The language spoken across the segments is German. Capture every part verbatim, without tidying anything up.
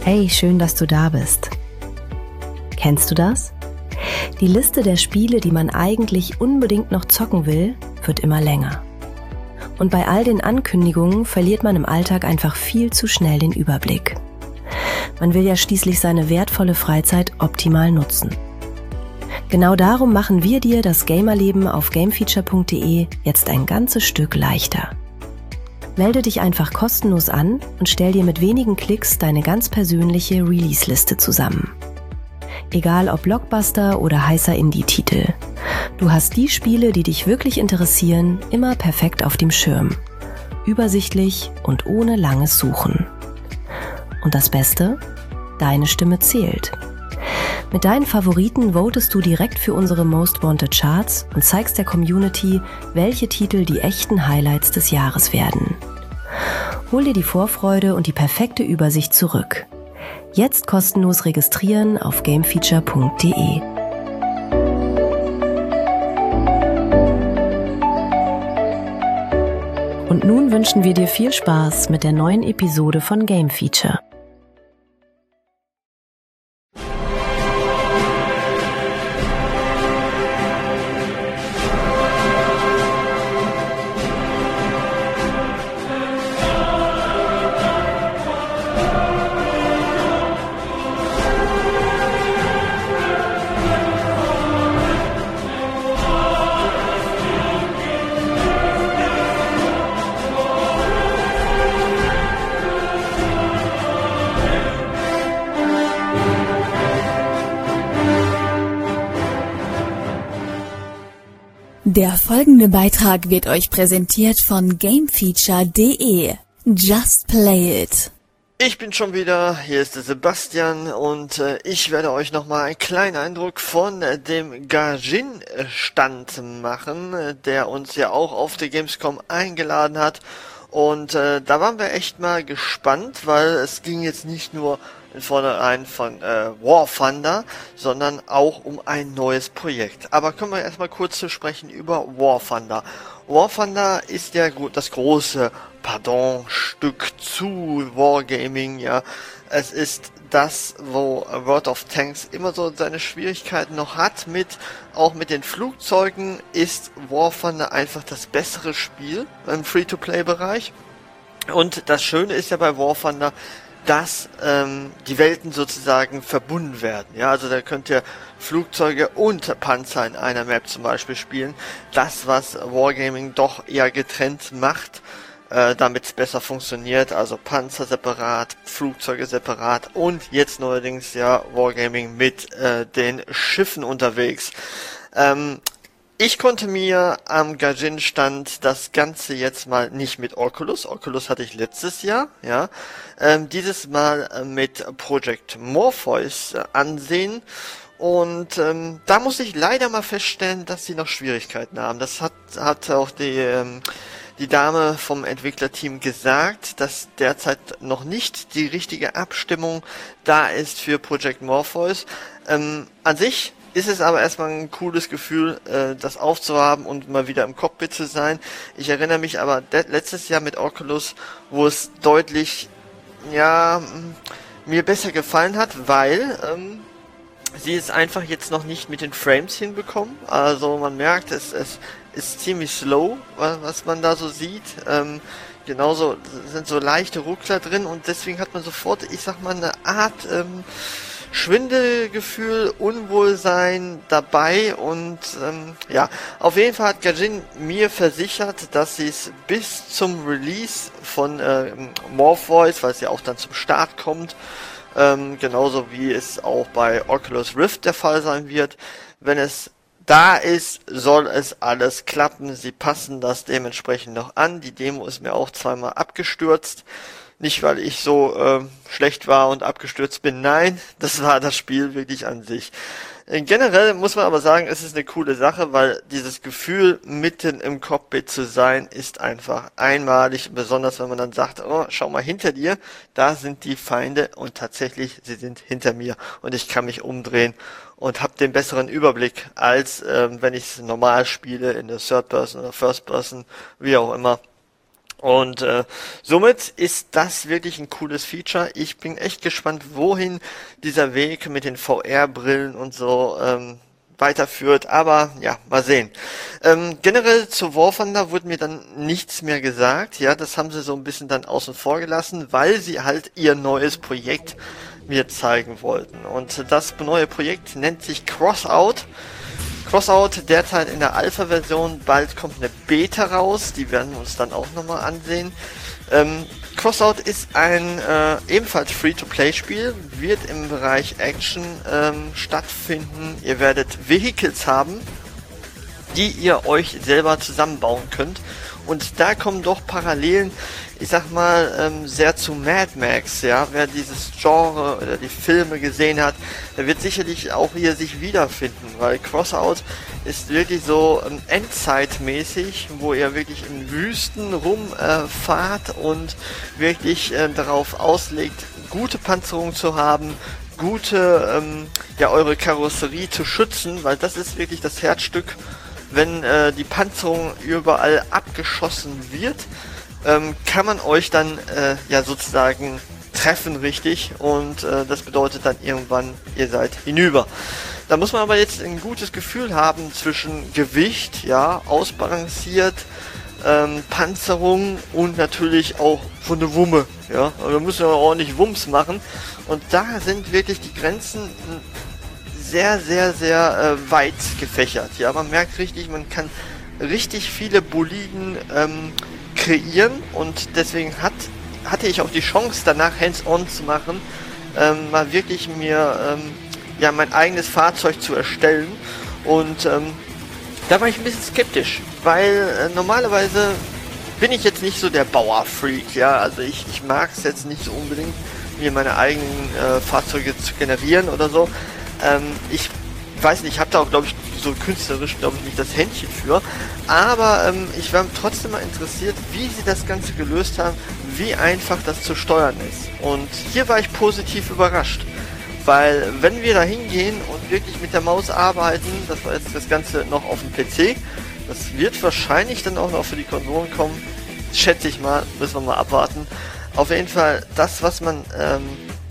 Hey, schön, dass du da bist. Kennst du das? Die Liste der Spiele, die man eigentlich unbedingt noch zocken will, wird immer länger. Und bei all den Ankündigungen verliert man im Alltag einfach viel zu schnell den Überblick. Man will ja schließlich seine wertvolle Freizeit optimal nutzen. Genau darum machen wir dir das Gamerleben auf gamefeature punkt de jetzt ein ganzes Stück leichter. Melde dich einfach kostenlos an und stell dir mit wenigen Klicks deine ganz persönliche Release-Liste zusammen. Egal ob Blockbuster oder heißer Indie-Titel. Du hast die Spiele, die dich wirklich interessieren, immer perfekt auf dem Schirm. Übersichtlich und ohne langes Suchen. Und das Beste? Deine Stimme zählt. Mit deinen Favoriten votest du direkt für unsere Most Wanted Charts und zeigst der Community, welche Titel die echten Highlights des Jahres werden. Hol dir die Vorfreude und die perfekte Übersicht zurück. Jetzt kostenlos registrieren auf gamefeature punkt de. Und nun wünschen wir dir viel Spaß mit der neuen Episode von Game Feature. Der folgende Beitrag wird euch präsentiert von gamefeature punkt de. Just play it. Ich bin schon wieder, hier ist der Sebastian und äh, ich werde euch nochmal einen kleinen Eindruck von äh, dem Gaijin-Stand machen, äh, der uns ja auch auf der Gamescom eingeladen hat. Und äh, da waren wir echt mal gespannt, weil es ging jetzt nicht nur in vornherein von äh, War Thunder, sondern auch um ein neues Projekt. Aber kommen wir erstmal kurz zu sprechen über War Thunder. War Thunder ist ja das große Pardon-Stück zu Wargaming, ja. Es ist das, wo World of Tanks immer so seine Schwierigkeiten noch hat mit, auch mit den Flugzeugen ist War Thunder einfach das bessere Spiel im Free-to-Play-Bereich. Und das Schöne ist ja bei War Thunder, dass ähm, die Welten sozusagen verbunden werden. Ja, also da könnt ihr Flugzeuge und Panzer in einer Map zum Beispiel spielen. Das, was Wargaming doch eher getrennt macht, äh, damit es besser funktioniert. Also Panzer separat, Flugzeuge separat und jetzt neuerdings ja Wargaming mit äh, den Schiffen unterwegs. Ähm, Ich konnte mir am Gaijin-Stand das Ganze jetzt mal nicht mit Oculus, Oculus hatte ich letztes Jahr, ja, ähm, dieses Mal äh, mit Project Morpheus äh, ansehen und ähm, da muss ich leider mal feststellen, dass sie noch Schwierigkeiten haben. Das hat, hat auch die, ähm, die Dame vom Entwicklerteam gesagt, dass derzeit noch nicht die richtige Abstimmung da ist für Project Morpheus. Ähm, an sich ist es aber erstmal ein cooles Gefühl, äh, das aufzuhaben und mal wieder im Cockpit zu sein. Ich erinnere mich aber letztes Jahr mit Oculus, wo es deutlich, ja, mir besser gefallen hat, weil ähm, sie es einfach jetzt noch nicht mit den Frames hinbekommen. Also man merkt, es, es ist ziemlich slow, was man da so sieht. Ähm, genauso sind so leichte Ruckler drin und deswegen hat man sofort, ich sag mal, eine Art ähm, Schwindelgefühl, Unwohlsein dabei und ähm, ja, auf jeden Fall hat Gaijin mir versichert, dass sie es bis zum Release von äh, Morpheus, weil es ja auch dann zum Start kommt, ähm, genauso wie es auch bei Oculus Rift der Fall sein wird, wenn es da ist, soll es alles klappen. Sie passen das dementsprechend noch an. Die Demo ist mir auch zweimal abgestürzt. Nicht, weil ich so äh, schlecht war und abgestürzt bin, nein, das war das Spiel wirklich an sich. Äh, generell muss man aber sagen, es ist eine coole Sache, weil dieses Gefühl, mitten im Cockpit zu sein, ist einfach einmalig, besonders wenn man dann sagt, oh, schau mal hinter dir, da sind die Feinde und tatsächlich, sie sind hinter mir und ich kann mich umdrehen und habe den besseren Überblick, als ähm, wenn ich es normal spiele, in der Third Person oder First Person, wie auch immer. Und äh, somit ist das wirklich ein cooles Feature. Ich bin echt gespannt, wohin dieser Weg mit den V R-Brillen und so ähm, weiterführt, aber ja, mal sehen. Ähm, generell zu War Thunder wurde mir dann nichts mehr gesagt, ja, das haben sie so ein bisschen dann außen vor gelassen, weil sie halt ihr neues Projekt mir zeigen wollten. Und das neue Projekt nennt sich Crossout. Crossout derzeit in der Alpha-Version, bald kommt eine Beta raus, die werden wir uns dann auch nochmal ansehen. Ähm, Crossout ist ein äh, ebenfalls Free-to-Play-Spiel, wird im Bereich Action ähm, stattfinden. Ihr werdet Vehicles haben, die ihr euch selber zusammenbauen könnt. Und da kommen doch Parallelen, ich sag mal, ähm, sehr zu Mad Max, ja. Wer dieses Genre oder die Filme gesehen hat, der wird sicherlich auch hier sich wiederfinden, weil Crossout ist wirklich so ähm, Endzeitmäßig, wo ihr wirklich in Wüsten rumfahrt äh, und wirklich äh, darauf auslegt, gute Panzerung zu haben, gute, ähm, ja, eure Karosserie zu schützen, weil das ist wirklich das Herzstück. Wenn äh, die Panzerung überall abgeschossen wird, ähm, kann man euch dann äh, ja sozusagen treffen, richtig, und äh, das bedeutet dann irgendwann, ihr seid hinüber. Da muss man aber jetzt ein gutes Gefühl haben zwischen Gewicht, ja, ausbalanciert, ähm, Panzerung und natürlich auch von der Wumme, ja, da müssen wir ordentlich Wumms machen und da sind wirklich die Grenzen sehr, sehr, sehr äh, weit gefächert. Ja, man merkt richtig, man kann richtig viele Boliden ähm, kreieren und deswegen hat, hatte ich auch die Chance, danach hands-on zu machen, ähm, mal wirklich mir ähm, ja mein eigenes Fahrzeug zu erstellen und ähm, da war ich ein bisschen skeptisch, weil äh, normalerweise bin ich jetzt nicht so der Bauerfreak, ja, also ich, ich mag es jetzt nicht so unbedingt, mir meine eigenen äh, Fahrzeuge zu generieren oder so. Ähm, ich weiß nicht, ich habe da auch, glaube ich, so künstlerisch, glaube ich, nicht das Händchen für, aber ähm, ich war trotzdem mal interessiert, wie sie das Ganze gelöst haben, wie einfach das zu steuern ist. Und hier war ich positiv überrascht, weil wenn wir da hingehen und wirklich mit der Maus arbeiten, das war jetzt das Ganze noch auf dem P C, das wird wahrscheinlich dann auch noch für die Konsolen kommen, schätze ich mal, müssen wir mal abwarten. Auf jeden Fall das, was man ähm,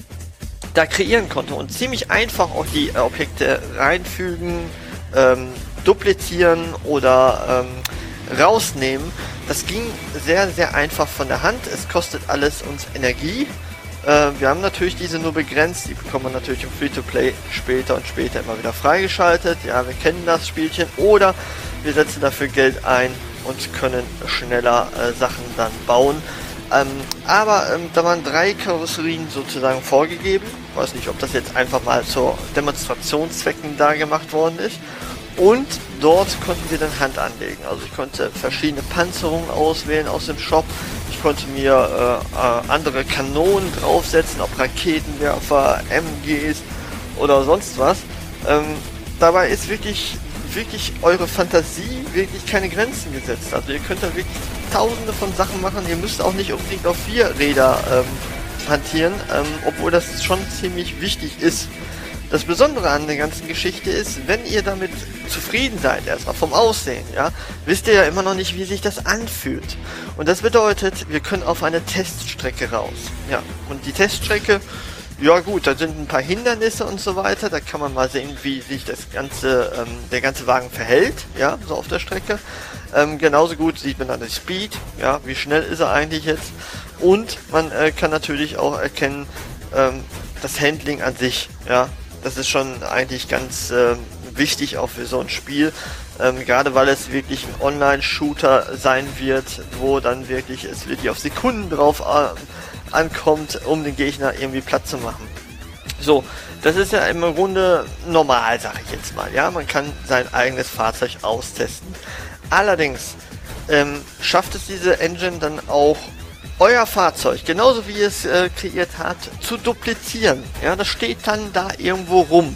da kreieren konnte und ziemlich einfach auch die äh, Objekte reinfügen, ähm, duplizieren oder ähm, rausnehmen. Das ging sehr, sehr einfach von der Hand. Es kostet alles uns Energie. Äh, wir haben natürlich diese nur begrenzt. Die bekommt man natürlich im Free-to-Play später und später immer wieder freigeschaltet. Ja, wir kennen das Spielchen. Oder wir setzen dafür Geld ein und können schneller äh, Sachen dann bauen. Ähm, aber ähm, da waren drei Karosserien sozusagen vorgegeben. Ich weiß nicht, ob das jetzt einfach mal zu Demonstrationszwecken da gemacht worden ist. Und dort konnten wir dann Hand anlegen. Also ich konnte verschiedene Panzerungen auswählen aus dem Shop. Ich konnte mir äh, äh, andere Kanonen draufsetzen, ob Raketenwerfer, M Gs oder sonst was. Ähm, dabei ist wirklich, wirklich eure Fantasie wirklich keine Grenzen gesetzt. Also ihr könnt da wirklich tausende von Sachen machen. Ihr müsst auch nicht unbedingt auf vier Räder ähm, hantieren, ähm, obwohl das schon ziemlich wichtig ist. Das Besondere an der ganzen Geschichte ist, wenn ihr damit zufrieden seid, erstmal vom Aussehen, ja, wisst ihr ja immer noch nicht, wie sich das anfühlt. Und das bedeutet, wir können auf eine Teststrecke raus. Ja, und die Teststrecke, ja gut, da sind ein paar Hindernisse und so weiter, da kann man mal sehen, wie sich das ganze, ähm, der ganze Wagen verhält, ja, so auf der Strecke. Ähm, genauso gut sieht man dann den Speed, ja, wie schnell ist er eigentlich jetzt. Und man äh, kann natürlich auch erkennen, ähm, das Handling an sich, ja. Das ist schon eigentlich ganz äh, wichtig auch für so ein Spiel, ähm, gerade weil es wirklich ein Online-Shooter sein wird, wo dann wirklich es wirklich auf Sekunden drauf äh, ankommt, um den Gegner irgendwie platt zu machen. So, das ist ja im Grunde normal, sage ich jetzt mal. Ja, man kann sein eigenes Fahrzeug austesten. Allerdings ähm, schafft es diese Engine dann auch, euer Fahrzeug, genauso wie ihr es äh, kreiert habt, zu duplizieren. Ja, das steht dann da irgendwo rum.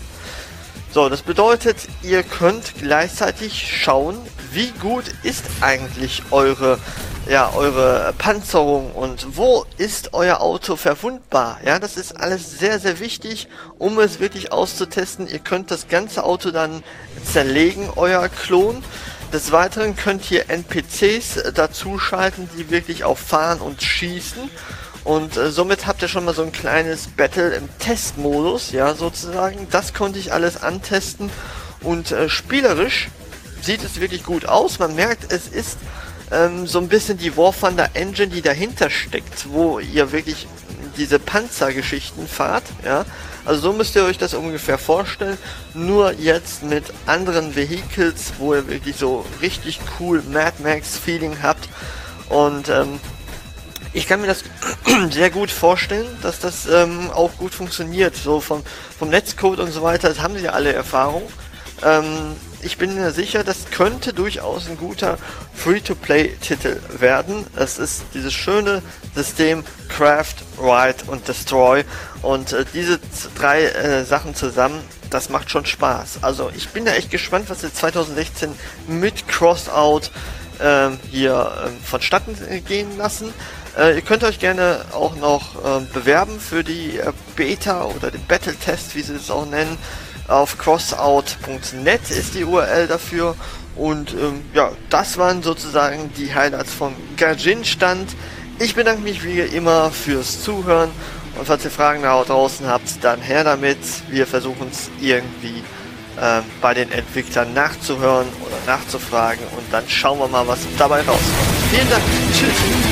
So, das bedeutet, ihr könnt gleichzeitig schauen, wie gut ist eigentlich eure, ja, eure Panzerung und wo ist euer Auto verwundbar. Ja, das ist alles sehr, sehr wichtig, um es wirklich auszutesten. Ihr könnt das ganze Auto dann zerlegen, euer Klon. Des Weiteren könnt ihr N P Cs dazuschalten, die wirklich auch fahren und schießen. Und äh, somit habt ihr schon mal so ein kleines Battle im Testmodus, ja, sozusagen. Das konnte ich alles antesten. Und äh, spielerisch sieht es wirklich gut aus. Man merkt, es ist ähm, so ein bisschen die War Thunder Engine, die dahinter steckt, wo ihr wirklich diese Panzergeschichten fahrt, ja. Also so müsst ihr euch das ungefähr vorstellen, nur jetzt mit anderen Vehicles, wo ihr wirklich so richtig cool Mad Max Feeling habt. Und ähm, ich kann mir das sehr gut vorstellen, dass das ähm, auch gut funktioniert, so vom, vom Netzcode und so weiter, das haben sie ja alle Erfahrung. Ähm, ich bin mir sicher, das könnte durchaus ein guter Free-to-Play-Titel werden. Es ist dieses schöne System Craft, Ride und Destroy, und äh, diese drei äh, Sachen zusammen, das macht schon Spaß. Also ich bin da echt gespannt, was sie zwanzig sechzehn mit Crossout äh, hier äh, vonstatten gehen lassen. Äh, ihr könnt euch gerne auch noch äh, bewerben für die äh, Beta oder den Battle-Test, wie sie es auch nennen. Auf crossout punkt net ist die U R L dafür. Und ähm, ja, das waren sozusagen die Highlights vom Gaijin-Stand. Ich bedanke mich wie immer fürs Zuhören. Und falls ihr Fragen da draußen habt, dann her damit. Wir versuchen es irgendwie ähm, bei den Entwicklern nachzuhören oder nachzufragen. Und dann schauen wir mal, was dabei rauskommt. Vielen Dank. Tschüss.